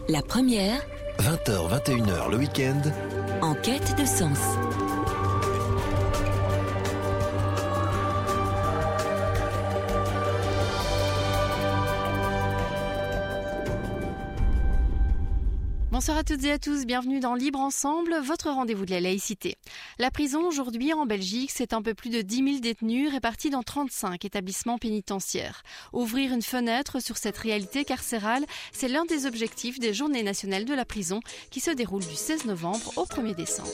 La première, 20h, 21h le week-end. en quête de sens. Bonsoir à toutes et à tous, bienvenue dans Libre Ensemble, votre rendez-vous de la laïcité. La prison aujourd'hui en Belgique, c'est un peu plus de 10 000 détenus répartis dans 35 établissements pénitentiaires. Ouvrir une fenêtre sur cette réalité carcérale, c'est l'un des objectifs des Journées nationales de la prison qui se déroulent du 16 novembre au 1er décembre.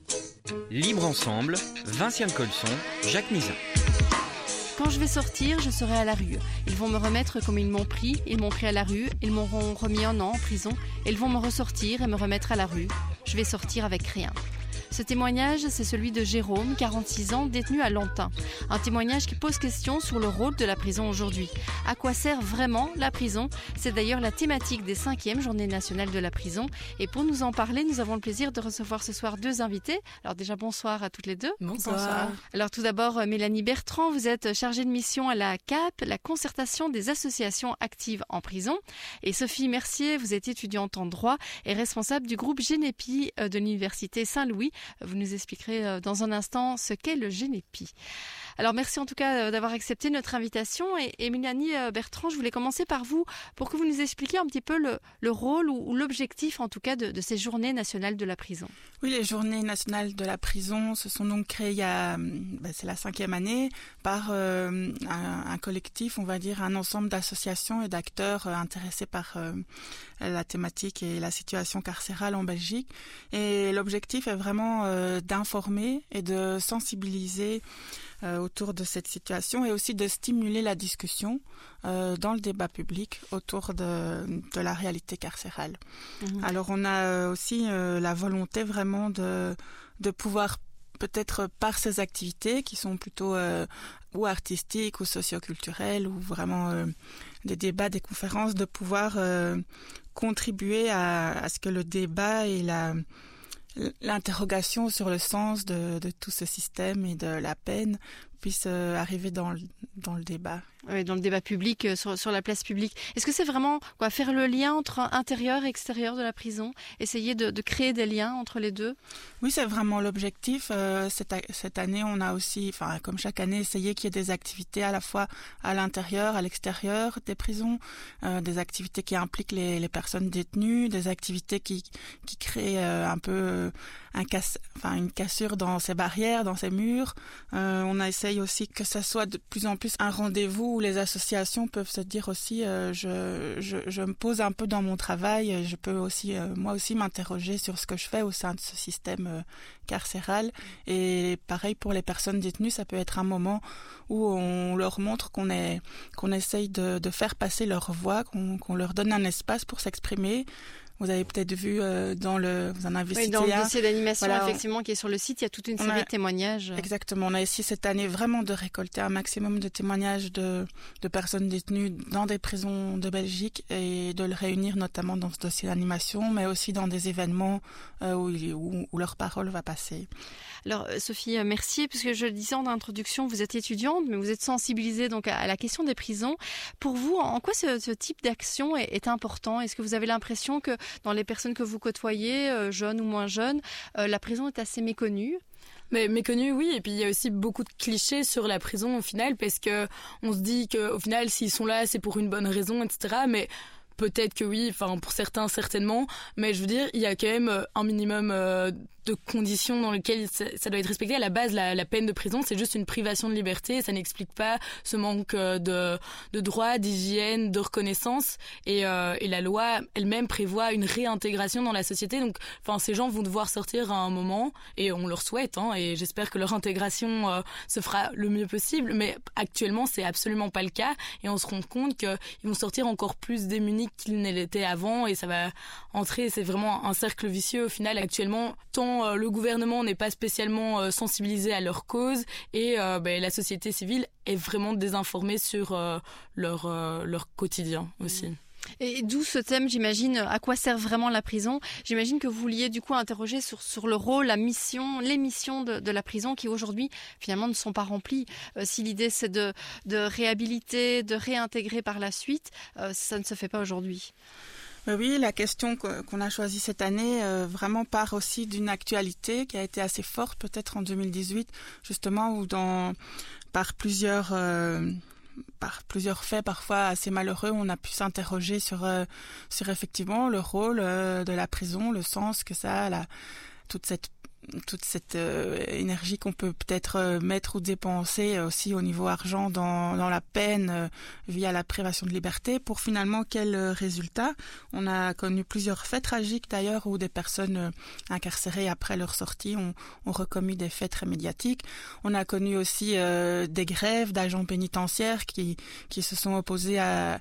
Libre Ensemble, Vinciane Colson, Jacques Nizan. Quand je vais sortir, je serai à la rue. Ils vont me remettre comme ils m'ont pris à la rue, ils m'auront remis un an en prison, et ils vont me ressortir et me remettre à la rue. Je vais sortir avec rien. Ce témoignage, c'est celui de Jérôme, 46 ans, détenu à Lantin. Un témoignage qui pose question sur le rôle de la prison aujourd'hui. À quoi sert vraiment la prison ? C'est d'ailleurs la thématique des 5e Journées nationales de la prison. Et pour nous en parler, nous avons le plaisir de recevoir ce soir 2 invités. Alors déjà, bonsoir à toutes les deux. Bonsoir. Alors tout d'abord, Mélanie Bertrand, vous êtes chargée de mission à la CAP, la concertation des associations actives en prison. Et Sophie Mercier, vous êtes étudiante en droit et responsable du groupe Génépi de l'Université Saint-Louis. Vous nous expliquerez dans un instant ce qu'est le Génépi. Alors merci en tout cas d'avoir accepté notre invitation. Et Mélanie Bertrand, je voulais commencer par vous pour que vous nous expliquiez un petit peu le rôle ou l'objectif en tout cas de ces journées nationales de la prison. Oui, les Journées nationales de la prison se sont donc créées il y a, c'est la 5e année, par un collectif, on va dire, un ensemble d'associations et d'acteurs intéressés par la thématique et la situation carcérale en Belgique. Et l'objectif est vraiment d'informer et de sensibiliser autour de cette situation et aussi de stimuler la discussion dans le débat public autour de la réalité carcérale. Alors on a aussi la volonté vraiment de pouvoir peut-être par ces activités qui sont plutôt ou artistiques ou socioculturelles ou vraiment des débats, des conférences, de pouvoir contribuer à ce que le débat et l'interrogation sur le sens de tout ce système et de la peine puisse arriver dans le débat. Oui, dans le débat public, sur la place publique. Est-ce que c'est vraiment faire le lien entre intérieur et extérieur de la prison, essayer de créer des liens entre les deux? Oui, c'est vraiment l'objectif. Cette année, on a aussi, comme chaque année, essayé qu'il y ait des activités à la fois à l'intérieur, à l'extérieur des prisons, des activités qui impliquent les personnes détenues, des activités qui créent un peu une cassure dans ces barrières, dans ces murs. On a essayé aussi que ça soit de plus en plus un rendez-vous où les associations peuvent se dire aussi je me pose un peu dans mon travail, je peux aussi moi aussi m'interroger sur ce que je fais au sein de ce système carcéral. Et pareil pour les personnes détenues, ça peut être un moment où on leur montre qu'on essaye de faire passer leur voix, qu'on leur donne un espace pour s'exprimer. Vous avez peut-être vu vous en avez cité dans le dossier d'animation, voilà, effectivement, qui est sur le site, il y a toute une série de témoignages. Exactement. On a essayé cette année vraiment de récolter un maximum de témoignages de personnes détenues dans des prisons de Belgique et de le réunir notamment dans ce dossier d'animation, mais aussi dans des événements où leur parole va passer. Alors Sophie Mercier, puisque je le disais en introduction, vous êtes étudiante, mais vous êtes sensibilisée donc à la question des prisons. Pour vous, en quoi ce type d'action est important ? Est-ce que vous avez l'impression que dans les personnes que vous côtoyez, jeunes ou moins jeunes, la prison est assez méconnue ? Mais méconnu, oui, et puis il y a aussi beaucoup de clichés sur la prison au final, parce que on se dit qu'au final, s'ils sont là, c'est pour une bonne raison, etc. Mais peut-être que oui, pour certains certainement, mais je veux dire, il y a quand même un minimum de conditions dans lesquelles ça doit être respecté. À la base, la peine de prison, c'est juste une privation de liberté, ça n'explique pas ce manque de droits, d'hygiène, de reconnaissance, et la loi elle-même prévoit une réintégration dans la société. Donc, ces gens vont devoir sortir à un moment, et on leur souhaite, et j'espère que leur intégration se fera le mieux possible, mais actuellement, c'est absolument pas le cas, et on se rend compte qu'ils vont sortir encore plus démunis qu'ils ne l'étaient avant, et ça va entrer, c'est vraiment un cercle vicieux au final. Actuellement, tant le gouvernement n'est pas spécialement sensibilisé à leur cause, et la société civile est vraiment désinformée sur leur quotidien aussi. Et d'où ce thème, j'imagine, à quoi sert vraiment la prison ? J'imagine que vous vouliez du coup interroger sur le rôle, la mission, les missions de la prison qui aujourd'hui finalement ne sont pas remplies. Si l'idée c'est de réhabiliter, de réintégrer par la suite, ça ne se fait pas aujourd'hui. Oui, la question qu'on a choisie cette année vraiment part aussi d'une actualité qui a été assez forte, peut-être en 2018, justement, où par plusieurs faits parfois assez malheureux, on a pu s'interroger sur effectivement le rôle de la prison, le sens que ça a, toute cette énergie qu'on peut peut-être mettre ou dépenser aussi au niveau argent dans la peine via la privation de liberté, pour finalement quel résultat. On a connu plusieurs faits tragiques d'ailleurs où des personnes incarcérées après leur sortie ont recommis des faits très médiatiques. On a connu aussi des grèves d'agents pénitentiaires qui se sont opposés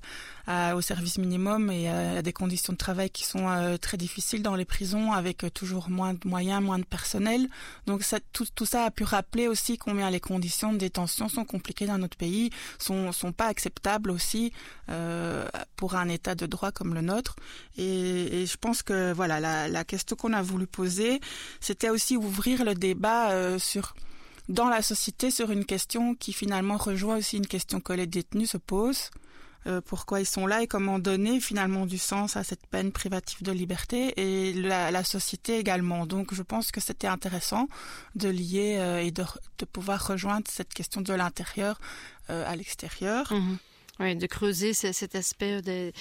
au service minimum et à des conditions de travail qui sont très difficiles dans les prisons, avec toujours moins de moyens, moins de personnel. Donc tout ça a pu rappeler aussi combien les conditions de détention sont compliquées dans notre pays, sont pas acceptables aussi pour un état de droit comme le nôtre. Et je pense que voilà, la question qu'on a voulu poser, c'était aussi ouvrir le débat dans la société sur une question qui finalement rejoint aussi une question que les détenus se posent. Pourquoi ils sont là et comment donner finalement du sens à cette peine privative de liberté, et la société également. Donc je pense que c'était intéressant de lier et de pouvoir rejoindre cette question de l'intérieur à l'extérieur. Mmh. Oui, de creuser cet aspect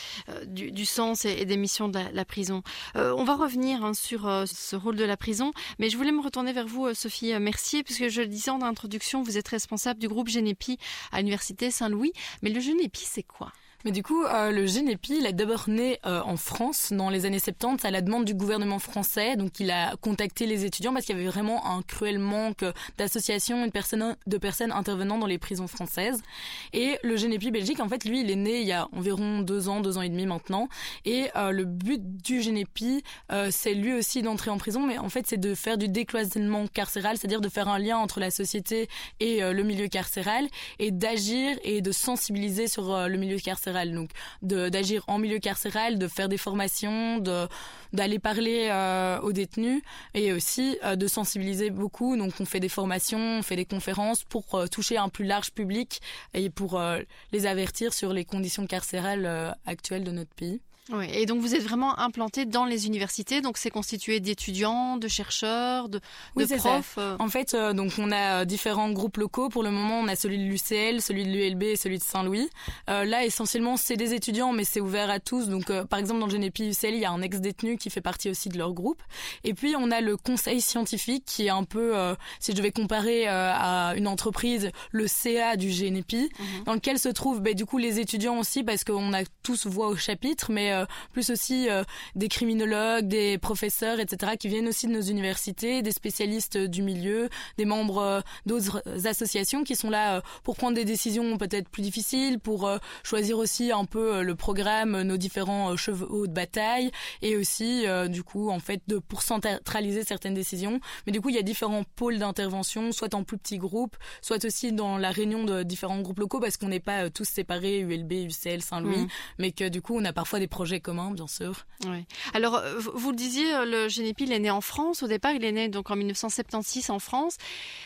du sens et des missions de la prison. On va revenir sur ce rôle de la prison, mais je voulais me retourner vers vous, Sophie Mercier, puisque je le disais en introduction, vous êtes responsable du groupe Génépi à l'Université Saint-Louis. Mais le Génépi, c'est quoi ? Mais du coup, le Génépi, il a d'abord né en France dans les années 70 à la demande du gouvernement français. Donc, il a contacté les étudiants parce qu'il y avait vraiment un cruel manque d'associations et de personnes intervenant dans les prisons françaises. Et le Génépi Belgique, en fait, lui, il est né il y a environ 2 ans et demi maintenant. Et le but du Génépi, c'est lui aussi d'entrer en prison, mais en fait, c'est de faire du décloisonnement carcéral, c'est-à-dire de faire un lien entre la société et le milieu carcéral, et d'agir et de sensibiliser sur le milieu carcéral. Donc d'agir en milieu carcéral, de faire des formations, d'aller parler aux détenus, et aussi de sensibiliser beaucoup. Donc on fait des formations, on fait des conférences pour toucher un plus large public et pour les avertir sur les conditions carcérales actuelles de notre pays. Oui, et donc vous êtes vraiment implanté dans les universités, donc c'est constitué d'étudiants, de chercheurs, de profs. En fait, donc on a différents groupes locaux. Pour le moment, on a celui de l'UCL, celui de l'ULB et celui de Saint-Louis. Là, essentiellement, c'est des étudiants, mais c'est ouvert à tous. Donc, par exemple, dans le Génépi UCL, il y a un ex-détenu qui fait partie aussi de leur groupe. Et puis, on a le conseil scientifique qui est un peu, si je devais comparer à une entreprise, le CA du Génépi, dans lequel se trouvent du coup les étudiants aussi, parce qu'on a tous voix au chapitre, mais plus aussi des criminologues, des professeurs, etc., qui viennent aussi de nos universités, des spécialistes du milieu, des membres d'autres associations qui sont là pour prendre des décisions peut-être plus difficiles, pour choisir aussi un peu le programme, nos différents chevaux de bataille, et aussi du coup en fait pour centraliser certaines décisions. Mais du coup il y a différents pôles d'intervention, soit en plus petits groupes, soit aussi dans la réunion de différents groupes locaux, parce qu'on n'est pas tous séparés, ULB, UCL, Saint-Louis, mais que du coup on a parfois des projets communs, bien sûr. Oui. Alors, vous le disiez, le Génépi, il est né en France. Au départ, il est né donc en 1976 en France.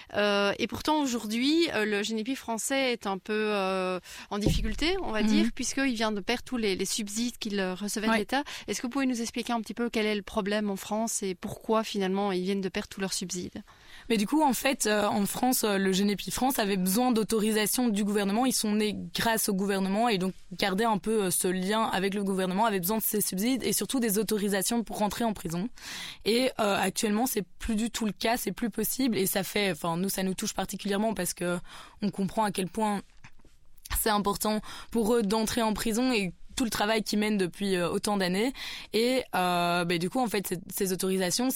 Et pourtant, aujourd'hui, le Génépi français est un peu en difficulté, on va dire, puisqu'il vient de perdre tous les subsides qu'il recevait de l'État. Est-ce que vous pouvez nous expliquer un petit peu quel est le problème en France et pourquoi, finalement, ils viennent de perdre tous leurs subsides ? Mais du coup, en fait, en France, le Génépi France avait besoin d'autorisation du gouvernement. Ils sont nés grâce au gouvernement, et donc garder un peu ce lien avec le gouvernement, avait besoin de ces subsides et surtout des autorisations pour rentrer en prison. Et actuellement, c'est plus du tout le cas, c'est plus possible, et ça fait, nous, ça nous touche particulièrement parce que on comprend à quel point c'est important pour eux d'entrer en prison et tout le travail qu'ils mènent depuis autant d'années. Et du coup, en fait, ces autorisations,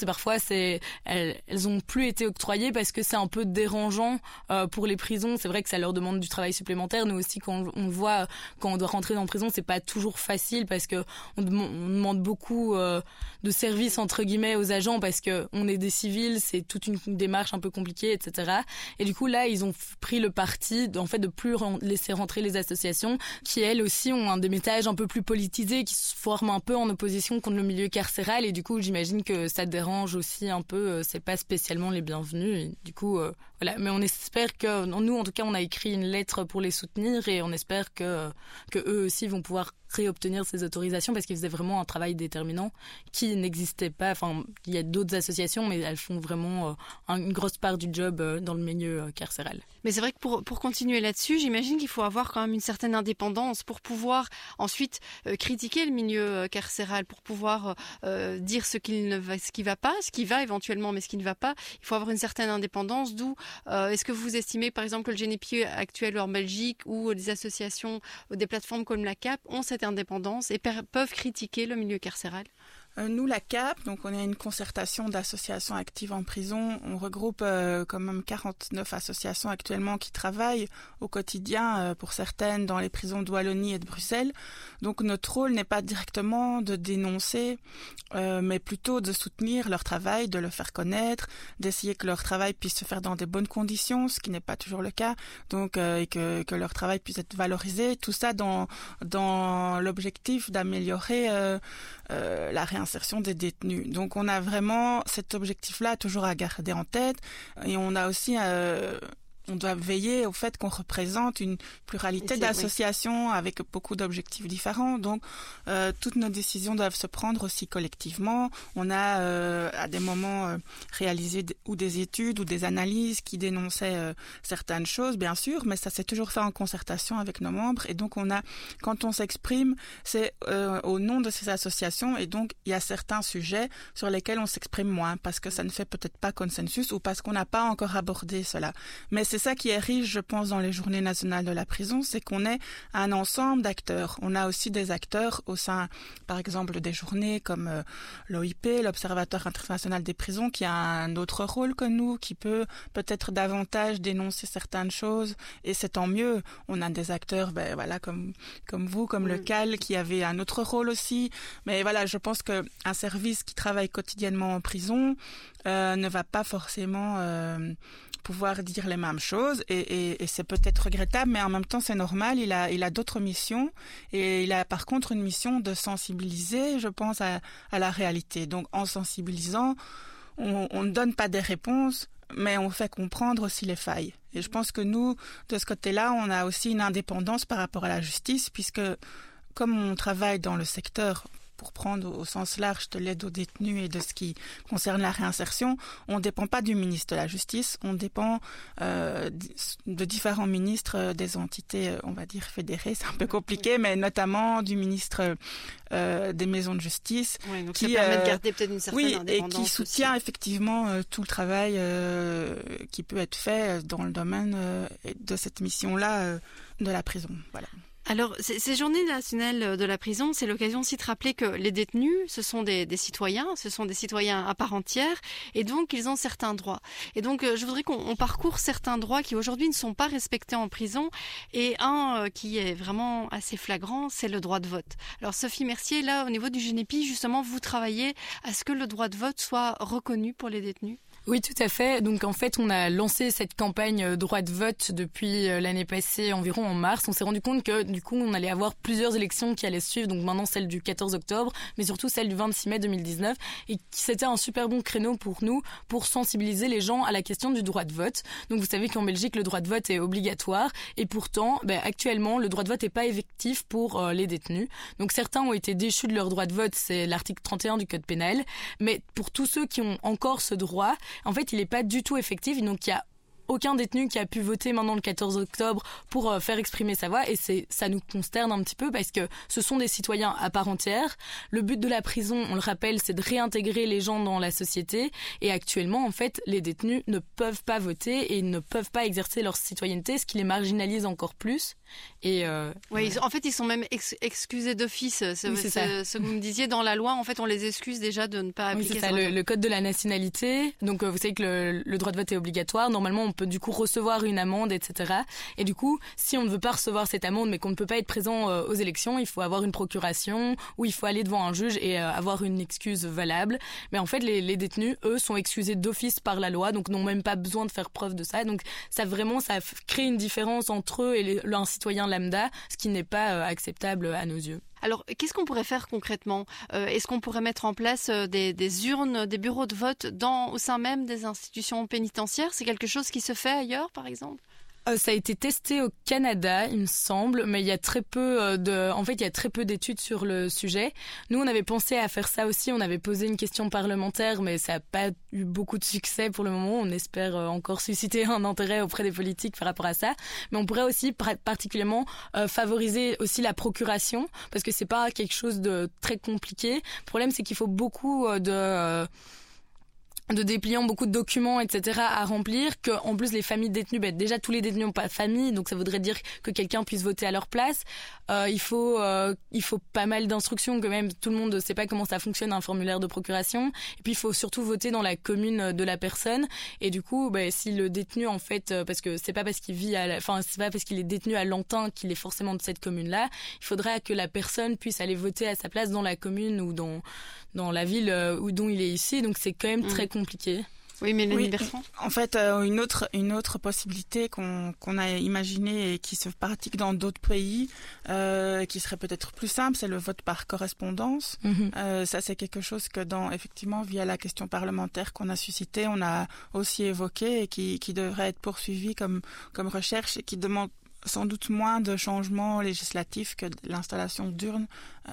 elles ont plus été octroyées parce que c'est un peu dérangeant pour les prisons. C'est vrai que ça leur demande du travail supplémentaire. Nous aussi, quand on voit, quand on doit rentrer dans la prison, c'est pas toujours facile parce que on demande beaucoup de services entre guillemets aux agents, parce que on est des civils, c'est toute une démarche un peu compliquée, etc. Et du coup, là, ils ont pris le parti de plus laisser rentrer les associations qui, elles aussi, ont un démétage un peu plus politisés, qui se forment un peu en opposition contre le milieu carcéral, et du coup j'imagine que ça dérange aussi un peu, c'est pas spécialement les bienvenus, et du coup voilà. Mais on espère que, nous en tout cas, on a écrit une lettre pour les soutenir, et on espère que eux aussi vont pouvoir réobtenir ces autorisations parce qu'ils faisaient vraiment un travail déterminant qui n'existait pas. Enfin, il y a d'autres associations, mais elles font vraiment une grosse part du job dans le milieu carcéral. Mais c'est vrai que pour continuer là-dessus, j'imagine qu'il faut avoir quand même une certaine indépendance pour pouvoir ensuite critiquer le milieu carcéral, pour pouvoir dire ce qui va pas, ce qui va éventuellement, mais ce qui ne va pas. Il faut avoir une certaine indépendance. D'où est-ce que vous estimez, par exemple, que le GNEPI actuel en Belgique ou des associations, des plateformes comme la CAP ont cette indépendance et peuvent critiquer le milieu carcéral? Nous, la CAP, donc on est une concertation d'associations actives en prison. On regroupe quand même 49 associations actuellement qui travaillent au quotidien, pour certaines, dans les prisons de Wallonie et de Bruxelles. Donc notre rôle n'est pas directement de dénoncer, mais plutôt de soutenir leur travail, de le faire connaître, d'essayer que leur travail puisse se faire dans des bonnes conditions, ce qui n'est pas toujours le cas. Donc et que leur travail puisse être valorisé. Tout ça dans l'objectif d'améliorer la réinsertion des détenus. Donc on a vraiment cet objectif-là toujours à garder en tête, et on a aussi on doit veiller au fait qu'on représente une pluralité d'associations avec beaucoup d'objectifs différents. Donc, toutes nos décisions doivent se prendre aussi collectivement. On a à des moments réalisé ou des études ou des analyses qui dénonçaient certaines choses, bien sûr, mais ça s'est toujours fait en concertation avec nos membres. Et donc, quand on s'exprime, c'est au nom de ces associations. Et donc, il y a certains sujets sur lesquels on s'exprime moins parce que ça ne fait peut-être pas consensus ou parce qu'on n'a pas encore abordé cela. Mais c'est ça qui est riche, je pense, dans les Journées nationales de la prison, c'est qu'on est un ensemble d'acteurs. On a aussi des acteurs au sein, par exemple, des journées comme l'OIP, l'Observatoire international des prisons, qui a un autre rôle que nous, qui peut peut-être davantage dénoncer certaines choses, et c'est tant mieux. On a des acteurs, comme vous, comme le CAL, qui avait un autre rôle aussi. Mais voilà, je pense qu'un service qui travaille quotidiennement en prison ne va pas forcément pouvoir dire les mêmes choses, et c'est peut-être regrettable, mais en même temps c'est normal. Il a d'autres missions, et il a par contre une mission de sensibiliser, je pense, à la réalité. Donc en sensibilisant, on ne donne pas des réponses, mais on fait comprendre aussi les failles. Et je pense que nous, de ce côté-là, on a aussi une indépendance par rapport à la justice, puisque comme on travaille dans le secteur, pour prendre au sens large de l'aide aux détenus et de ce qui concerne la réinsertion, on ne dépend pas du ministre de la Justice, on dépend de différents ministres des entités, on va dire fédérées, c'est un peu compliqué, mais notamment du ministre des maisons de justice. Oui, donc qui, ça permet de garder peut-être une certaine indépendance. Et qui soutient effectivement tout le travail qui peut être fait dans le domaine de cette mission-là de la prison. Voilà. Alors, ces journées nationales de la prison, c'est l'occasion aussi de rappeler que les détenus, ce sont des citoyens, ce sont des citoyens à part entière, et donc ils ont certains droits. Et donc, je voudrais qu'on parcourt certains droits qui aujourd'hui ne sont pas respectés en prison, et un qui est vraiment assez flagrant, c'est le droit de vote. Alors, Sophie Mercier, là, au niveau du GNEPI, justement, vous travaillez à ce que le droit de vote soit reconnu pour les détenus ? Oui, tout à fait. Donc en fait, on a lancé cette campagne droit de vote depuis l'année passée, environ en mars. On s'est rendu compte que du coup, on allait avoir plusieurs élections qui allaient suivre. Donc maintenant, celle du 14 octobre, mais surtout celle du 26 mai 2019. Et c'était un super bon créneau pour nous, pour sensibiliser les gens à la question du droit de vote. Donc vous savez qu'en Belgique, le droit de vote est obligatoire. Et pourtant, actuellement, le droit de vote n'est pas effectif pour les détenus. Donc certains ont été déchus de leur droit de vote, c'est l'article 31 du Code pénal. Mais pour tous ceux qui ont encore ce droit, en fait, il n'est pas du tout effectif, donc il y a aucun détenu qui a pu voter maintenant le 14 octobre pour faire exprimer sa voix, et ça nous consterne un petit peu parce que ce sont des citoyens à part entière. Le but de la prison, on le rappelle, c'est de réintégrer les gens dans la société, et actuellement, en fait, les détenus ne peuvent pas voter et ne peuvent pas exercer leur citoyenneté, ce qui les marginalise encore plus. Et oui, en fait, ils sont même excusés d'office. C'est ce que vous me disiez dans la loi. En fait, on les excuse déjà de ne pas appliquer. Oui, c'est ça, le code de la nationalité. Donc, vous savez que le droit de vote est obligatoire. Normalement, on peut du coup recevoir une amende, etc. Et du coup, si on ne veut pas recevoir cette amende, mais qu'on ne peut pas être présent aux élections, il faut avoir une procuration ou il faut aller devant un juge et avoir une excuse valable. Mais en fait, les détenus, eux, sont excusés d'office par la loi, donc n'ont même pas besoin de faire preuve de ça. Donc, ça crée une différence entre eux et un citoyen lambda, ce qui n'est pas acceptable à nos yeux. Alors, qu'est-ce qu'on pourrait faire concrètement ? Est-ce qu'on pourrait mettre en place des urnes, des bureaux de vote au sein même des institutions pénitentiaires ? C'est quelque chose qui se fait ailleurs, par exemple ? Ça a été testé au Canada, il me semble, mais il y a très peu d'études sur le sujet. Nous, on avait pensé à faire ça aussi. On avait posé une question parlementaire, mais ça n'a pas eu beaucoup de succès pour le moment. On espère encore susciter un intérêt auprès des politiques par rapport à ça. Mais on pourrait aussi particulièrement favoriser aussi la procuration, parce que c'est pas quelque chose de très compliqué. Le problème, c'est qu'il faut beaucoup de dépliants, beaucoup de documents, etc. à remplir, que en plus les familles détenues, déjà tous les détenus n'ont pas de famille, donc ça voudrait dire que quelqu'un puisse voter à leur place. Il faut pas mal d'instructions, que même tout le monde ne sait pas comment ça fonctionne un formulaire de procuration. Et puis il faut surtout voter dans la commune de la personne. Et du coup, si le détenu en fait, parce que c'est pas parce qu'il c'est pas parce qu'il est détenu à Lantin qu'il est forcément de cette commune-là. Il faudra que la personne puisse aller voter à sa place dans la commune ou dans la ville dont il est ici. Donc c'est quand même très compliqué. Oui, Mélanie Bertrand. En fait, une autre possibilité qu'on a imaginée et qui se pratique dans d'autres pays, qui serait peut-être plus simple, c'est le vote par correspondance. Ça, c'est quelque chose que effectivement, via la question parlementaire qu'on a suscitée, on a aussi évoqué et qui devrait être poursuivi comme recherche et qui demande sans doute moins de changements législatifs que l'installation d'urnes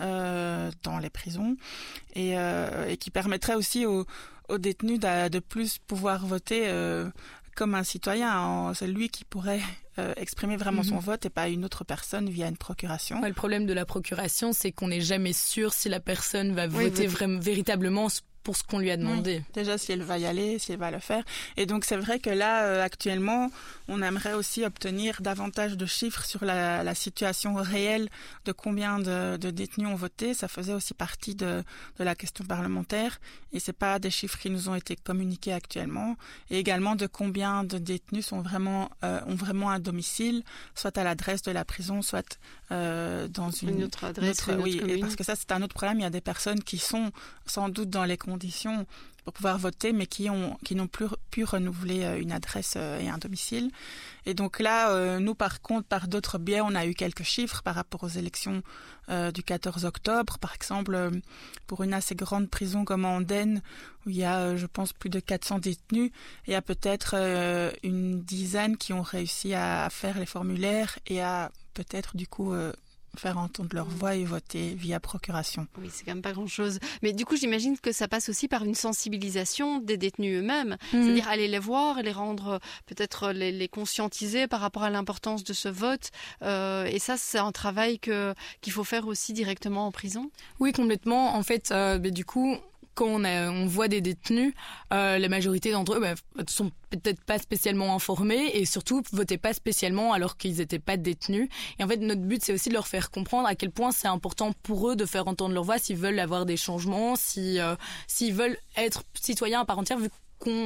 dans les prisons et qui permettrait aussi aux détenus de plus pouvoir voter comme un citoyen. C'est lui qui pourrait exprimer vraiment son vote et pas une autre personne via une procuration. Le problème de la procuration, c'est qu'on n'est jamais sûr si la personne va voter véritablement pour ce qu'on lui a demandé. Oui. Déjà, si elle va y aller, si elle va le faire. Et donc, c'est vrai que là, actuellement, on aimerait aussi obtenir davantage de chiffres sur la situation réelle de combien de détenus ont voté. Ça faisait aussi partie de la question parlementaire. Et c'est pas des chiffres qui nous ont été communiqués actuellement. Et également de combien de détenus ont vraiment un domicile, soit à l'adresse de la prison, soit dans une autre adresse. Oui, et parce que ça, c'est un autre problème. Il y a des personnes qui sont sans doute dans les conditions pour pouvoir voter, mais qui n'ont plus pu renouveler une adresse et un domicile. Et donc là, nous, par contre, par d'autres biais, on a eu quelques chiffres par rapport aux élections du 14 octobre. Par exemple, pour une assez grande prison comme Andenne, où il y a, je pense, plus de 400 détenus, il y a peut-être une dizaine qui ont réussi à faire les formulaires et à peut-être, du coup, faire entendre leur voix et voter via procuration. Oui, c'est quand même pas grand-chose. Mais du coup, j'imagine que ça passe aussi par une sensibilisation des détenus eux-mêmes. C'est-à-dire aller les voir, les rendre, peut-être les conscientiser par rapport à l'importance de ce vote. Et ça, c'est un travail qu'il faut faire aussi directement en prison. Oui, complètement. En fait, du coup, quand on voit des détenus, la majorité d'entre eux sont peut-être pas spécialement informés et surtout votaient pas spécialement alors qu'ils n'étaient pas détenus. Et en fait, notre but, c'est aussi de leur faire comprendre à quel point c'est important pour eux de faire entendre leur voix s'ils veulent avoir des changements, s'ils veulent être citoyens à part entière, vu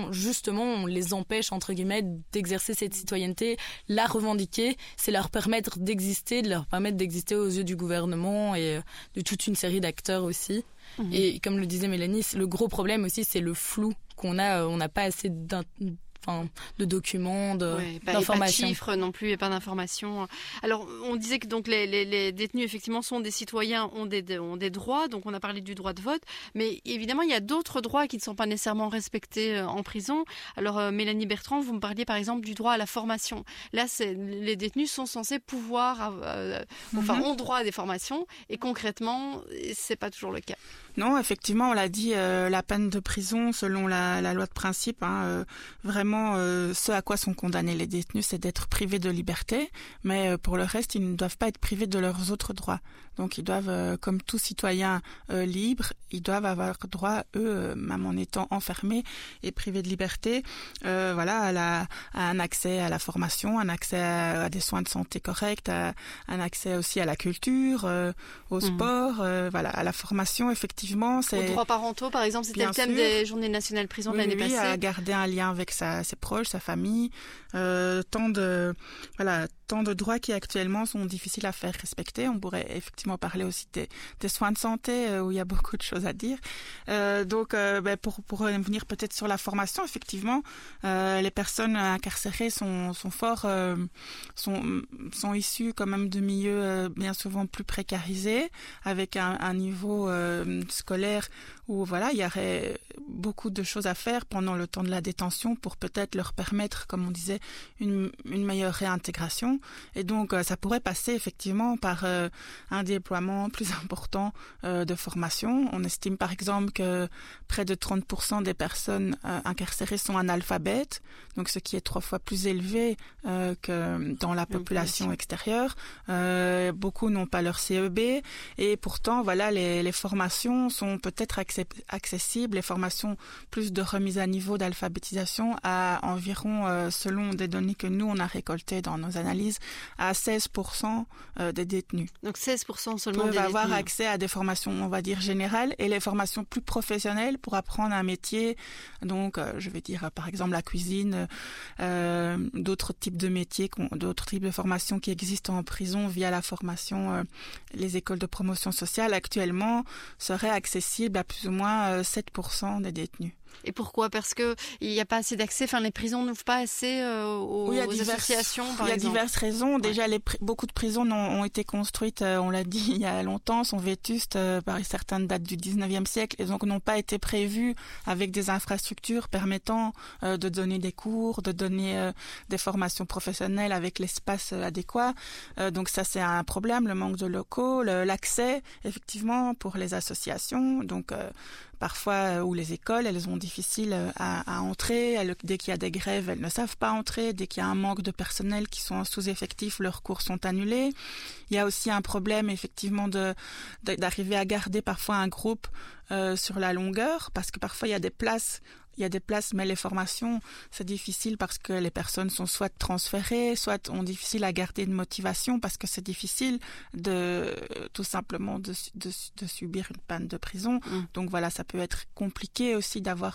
on les empêche, entre guillemets, d'exercer cette citoyenneté, la revendiquer, c'est leur permettre d'exister, de leur permettre d'exister aux yeux du gouvernement et de toute une série d'acteurs aussi. Et comme le disait Mélanie, le gros problème aussi, c'est le flou qu'on a. On n'a pas assez de documents, d'informations. Pas de chiffres non plus et pas d'informations. Alors, on disait que donc les détenus, effectivement, sont des citoyens, ont des droits. Donc, on a parlé du droit de vote. Mais évidemment, il y a d'autres droits qui ne sont pas nécessairement respectés en prison. Alors, Mélanie Bertrand, vous me parliez par exemple du droit à la formation. Là, les détenus sont censés pouvoir, ont droit à des formations. Et concrètement, c'est pas toujours le cas. Non, effectivement, on l'a dit, la peine de prison, selon la loi de principe, vraiment, ce à quoi sont condamnés les détenus, c'est d'être privés de liberté, mais pour le reste, ils ne doivent pas être privés de leurs autres droits. Donc, ils doivent, comme tout citoyen libre, ils doivent avoir droit, eux, même en étant enfermés et privés de liberté, à un accès à la formation, un accès à des soins de santé corrects, un accès aussi à la culture, au sport, à la formation, effectivement. Aux droits parentaux, par exemple, c'était le thème des Journées nationales prison de l'année passée. À garder un lien avec ses proches, sa famille, tant autant de droits qui actuellement sont difficiles à faire respecter. On pourrait effectivement parler aussi des soins de santé où il y a beaucoup de choses à dire. Pour revenir peut-être sur la formation, effectivement, les personnes incarcérées sont issues quand même de milieux bien souvent plus précarisés, avec un niveau scolaire où il y aurait beaucoup de choses à faire pendant le temps de la détention pour peut-être leur permettre, comme on disait, une meilleure réintégration. Et donc ça pourrait passer effectivement par un déploiement plus important de formation. On estime par exemple que près de 30% des personnes incarcérées sont analphabètes, donc ce qui est 3 fois plus élevé que dans la population extérieure. Beaucoup n'ont pas leur CEB et pourtant les formations sont peut-être accessibles, les formations plus de remise à niveau d'alphabétisation à environ, selon des données que nous on a récoltées dans nos analyses, à 16% des détenus. Donc 16% seulement peuvent des avoir détenus. accès à des formations, on va dire générales, et les formations plus professionnelles pour apprendre un métier. Donc, je vais dire par exemple la cuisine, d'autres types de métiers, d'autres types de formations qui existent en prison via la formation, les écoles de promotion sociale actuellement seraient accessibles à plus ou moins 7% des détenus. Et pourquoi ? Parce que il n'y a pas assez d'accès. Enfin, les prisons n'ouvrent pas assez aux associations, par exemple. Il y a diverses raisons. Déjà, beaucoup de prisons ont été construites, on l'a dit, il y a longtemps, sont vétustes par certaines dates du 19e siècle et donc n'ont pas été prévues avec des infrastructures permettant de donner des cours, de donner des formations professionnelles avec l'espace adéquat. Donc ça, c'est un problème, le manque de locaux, l'accès, effectivement, pour les associations. Donc parfois, ou les écoles, elles ont difficile à entrer. Dès qu'il y a des grèves, elles ne savent pas entrer. Dès qu'il y a un manque de personnel qui sont en sous-effectif, leurs cours sont annulés. Il y a aussi un problème, effectivement, d'arriver à garder parfois un groupe sur la longueur, parce que parfois il y a des places, mais les formations, c'est difficile parce que les personnes sont soit transférées, soit ont difficile à garder une motivation parce que c'est difficile tout simplement de subir une peine de prison. Donc voilà, ça peut être compliqué aussi d'avoir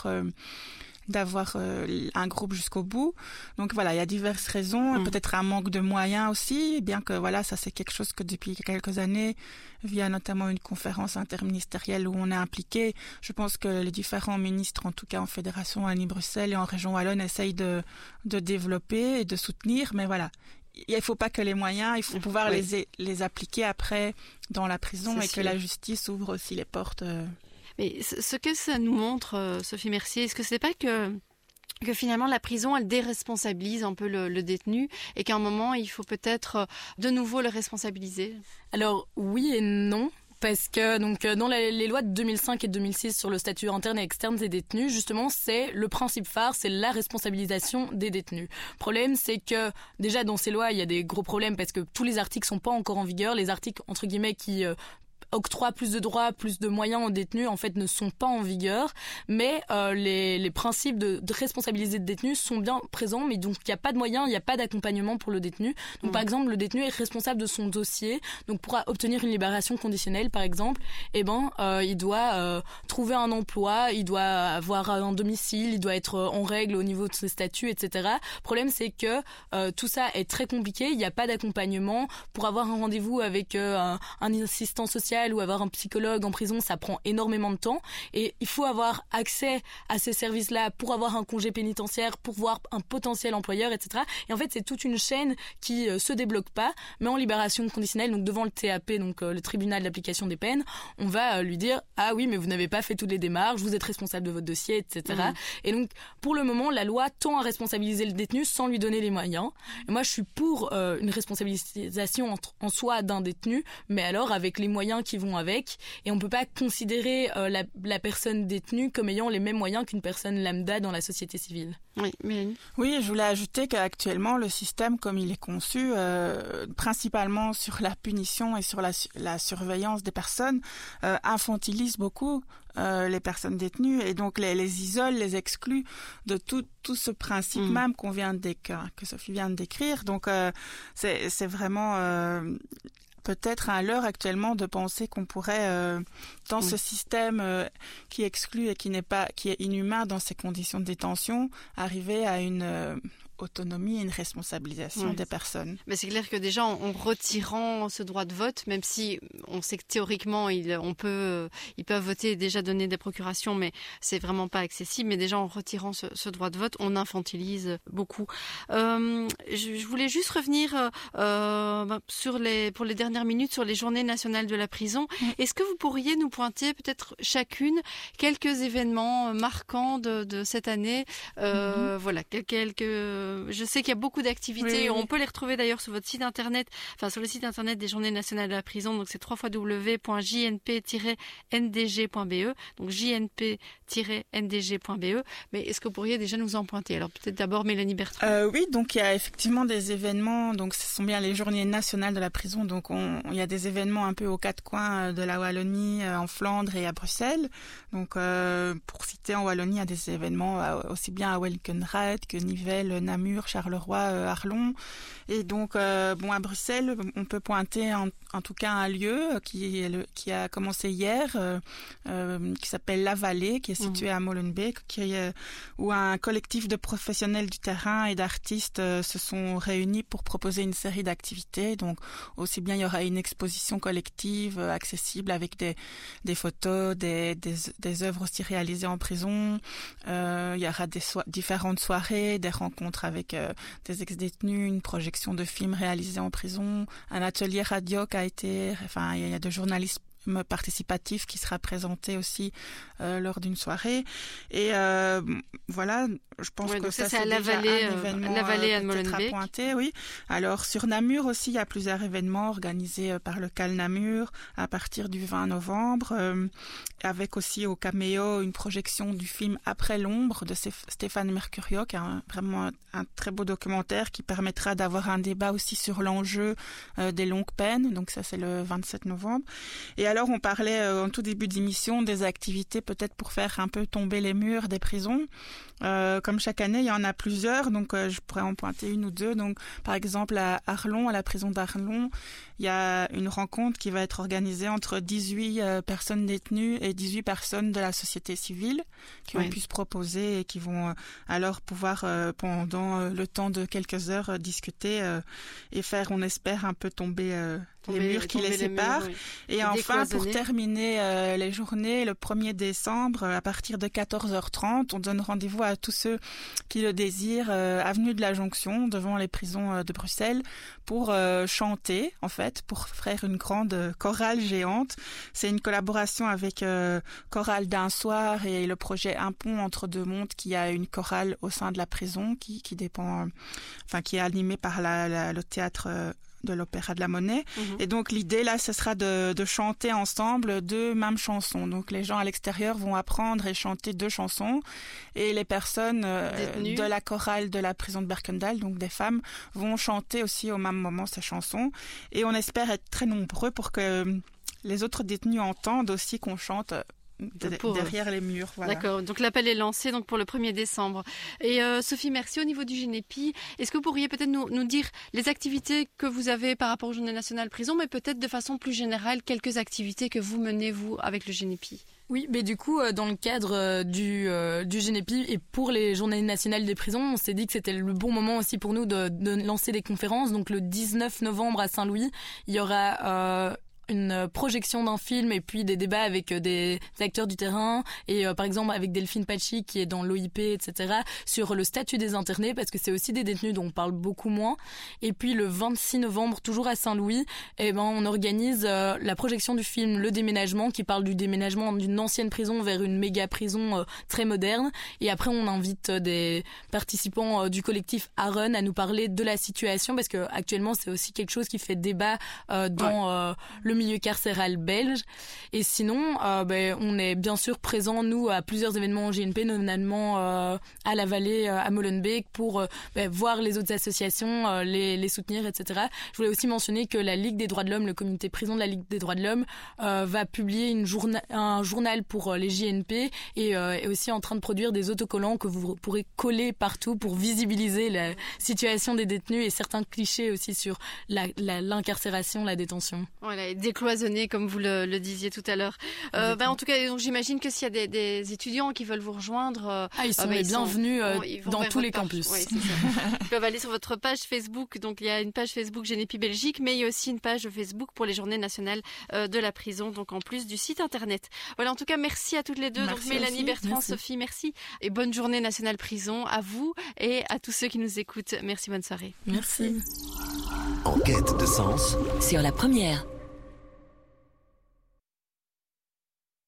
un groupe jusqu'au bout. Donc voilà, il y a diverses raisons, peut-être un manque de moyens aussi, bien que ça c'est quelque chose que depuis quelques années, via notamment une conférence interministérielle où on est impliqué, je pense que les différents ministres, en tout cas en Fédération Wallonie-Bruxelles et en Région Wallonne, essayent de développer et de soutenir, mais voilà. Il ne faut pas que les moyens, il faut pouvoir les appliquer après dans la prison et que la justice ouvre aussi les portes. Mais ce que ça nous montre, Sophie Mercier, est-ce que ce n'est pas que finalement la prison, elle déresponsabilise un peu le détenu et qu'à un moment, il faut peut-être de nouveau le responsabiliser ? Alors oui et non. Parce que dans les lois de 2005 et 2006 sur le statut interne et externe des détenus, justement, c'est le principe phare, c'est la responsabilisation des détenus. Le problème, c'est que déjà dans ces lois, il y a des gros problèmes parce que tous les articles sont pas encore en vigueur. Les articles entre guillemets qui octroient plus de droits, plus de moyens aux détenus, en fait, ne sont pas en vigueur. Mais les principes de responsabiliser le détenu sont bien présents, mais donc il n'y a pas de moyens, il n'y a pas d'accompagnement pour le détenu. Donc par exemple, le détenu est responsable de son dossier. Donc pour obtenir une libération conditionnelle, par exemple, il doit trouver un emploi, il doit avoir un domicile, il doit être en règle au niveau de ses statuts, etc. Le problème, c'est que tout ça est très compliqué. Il n'y a pas d'accompagnement. Pour avoir un rendez-vous avec un assistant social ou avoir un psychologue en prison, ça prend énormément de temps et il faut avoir accès à ces services-là pour avoir un congé pénitentiaire, pour voir un potentiel employeur, etc. Et en fait, c'est toute une chaîne qui se débloque pas, mais en libération conditionnelle, donc devant le TAP, donc le tribunal d'application des peines, on va lui dire « Ah oui, mais vous n'avez pas fait toutes les démarches, vous êtes responsable de votre dossier, etc. » Et donc, pour le moment, la loi tend à responsabiliser le détenu sans lui donner les moyens. Et moi, je suis pour une responsabilisation en soi d'un détenu, mais alors avec les moyens qui vont avec, et on peut pas considérer la personne détenue comme ayant les mêmes moyens qu'une personne lambda dans la société civile. Oui, Mélanie. Oui, je voulais ajouter qu'actuellement le système, comme il est conçu, principalement sur la punition et sur la surveillance des personnes, infantilise beaucoup les personnes détenues et donc les isole, les exclut de tout ce principe même que Sophie vient de décrire. Donc c'est vraiment peut-être à l'heure actuellement de penser qu'on pourrait, dans ce système qui exclut et qui est inhumain dans ces conditions de détention, arriver à une autonomie et une responsabilisation des personnes. Mais c'est clair que déjà en retirant ce droit de vote, même si on sait que théoriquement ils peuvent voter et déjà donner des procurations, mais c'est vraiment pas accessible. Mais déjà en retirant ce droit de vote, on infantilise beaucoup. Je voulais juste revenir pour les dernières minutes sur les journées nationales de la prison. Est-ce que vous pourriez nous pointer peut-être chacune quelques événements marquants de cette année? Voilà, je sais qu'il y a beaucoup d'activités. On peut les retrouver d'ailleurs sur votre site internet, sur le site internet des Journées nationales de la prison. Donc c'est www.jnp-ndg.be. Donc jnp-ndg.be. Mais est-ce que vous pourriez déjà nous en pointer? Alors peut-être d'abord Mélanie Bertrand. Oui, donc il y a effectivement des événements. Donc ce sont bien les Journées nationales de la prison. Donc il y a des événements un peu aux quatre coins de la Wallonie, en Flandre et à Bruxelles. Donc pour citer, en Wallonie, il y a des événements aussi bien à Welkenraad que Nivelles, Namur, Charleroi, Arlon. Et donc à Bruxelles, on peut pointer en tout cas un lieu qui a commencé hier, qui s'appelle La Vallée, qui est situé à Molenbeek, où un collectif de professionnels du terrain et d'artistes se sont réunis pour proposer une série d'activités. Donc aussi bien il y aura une exposition collective accessible avec des photos, des œuvres aussi réalisées en prison. Il y aura différentes soirées, des rencontres avec des ex-détenus, une projection de films réalisés en prison, un atelier radio il y a de journalisme participatif qui sera présenté aussi lors d'une soirée. Et voilà, je pense que ça c'est la déjà Vallée, un événement la Vallée à peut-être à pointer. Oui. Alors sur Namur aussi, il y a plusieurs événements organisés par le CAL Namur à partir du 20 novembre, avec aussi au Caméo une projection du film Après l'ombre de Stéphane Mercurio, qui est vraiment un très beau documentaire qui permettra d'avoir un débat aussi sur l'enjeu des longues peines. Donc ça c'est le 27 novembre. Et alors on parlait en tout début d'émission des activités peut-être pour faire un peu tomber les murs des prisons. Comme chaque année, il y en a plusieurs, donc je pourrais en pointer une ou deux. Donc, par exemple, à Arlon, à la prison d'Arlon, il y a une rencontre qui va être organisée entre 18 personnes détenues et 18 personnes de la société civile qui ont pu se proposer et qui vont alors pouvoir, pendant le temps de quelques heures, discuter et faire, on espère, un peu tomber les murs qui les séparent. Et enfin, pour terminer les journées, le 1er décembre, à partir de 14h30, on donne rendez-vous à tous ceux qui le désirent, avenue de la Jonction, devant les prisons de Bruxelles, pour chanter, en fait, pour faire une grande chorale géante. C'est une collaboration avec Chorale d'un soir et le projet Un pont entre deux mondes, qui a une chorale au sein de la prison, qui dépend, qui est animée par le théâtre de l'Opéra de la Monnaie. Et donc l'idée là, ce sera de chanter ensemble deux mêmes chansons. Donc les gens à l'extérieur vont apprendre et chanter deux chansons, et les personnes de la chorale de la prison de Berkendal, donc des femmes, vont chanter aussi au même moment ces chansons. Et on espère être très nombreux pour que les autres détenus entendent aussi qu'on chante derrière les murs. Voilà. D'accord, donc l'appel est lancé donc pour le 1er décembre. Et Sophie, merci. Au niveau du Génépi, est-ce que vous pourriez peut-être nous dire les activités que vous avez par rapport aux Journées nationales prison, mais peut-être de façon plus générale, quelques activités que vous menez, vous, avec le Génépi? Oui, mais du coup, dans le cadre du Génépi et pour les Journées nationales des prisons, on s'est dit que c'était le bon moment aussi pour nous de lancer des conférences. Donc le 19 novembre à Saint-Louis, il y aura une projection d'un film et puis des débats avec des acteurs du terrain et par exemple avec Delphine Pachi qui est dans l'OIP, etc., sur le statut des internés, parce que c'est aussi des détenus dont on parle beaucoup moins. Et puis le 26 novembre, toujours à Saint-Louis, on organise la projection du film Le Déménagement, qui parle du déménagement d'une ancienne prison vers une méga prison très moderne. Et après on invite des participants du collectif Aaron à nous parler de la situation, parce que actuellement c'est aussi quelque chose qui fait débat dans le milieu carcéral belge. Et sinon, on est bien sûr présent, nous, à plusieurs événements en GNP, notamment à la Vallée, à Molenbeek, pour voir les autres associations, les soutenir, etc. Je voulais aussi mentionner que la Ligue des droits de l'homme, le comité prison de la Ligue des droits de l'homme, va publier un journal pour les JNP et est aussi en train de produire des autocollants que vous pourrez coller partout pour visibiliser la situation des détenus et certains clichés aussi sur l'incarcération, la détention. Voilà, décloisonné, comme vous le disiez tout à l'heure. En tout cas, donc, j'imagine que s'il y a des étudiants qui veulent vous rejoindre... ils sont les bienvenus dans tous les campus. Oui, c'est ça. Ils peuvent aller sur votre page Facebook. Donc, il y a une page Facebook Genepi Belgique, mais il y a aussi une page Facebook pour les Journées nationales de la prison, donc en plus du site internet. Voilà, en tout cas, merci à toutes les deux. Merci donc Mélanie, aussi. Bertrand, Merci. Sophie, merci. Et bonne Journée nationale prison à vous et à tous ceux qui nous écoutent. Merci, bonne soirée. Merci. En quête de sens. Sur la première.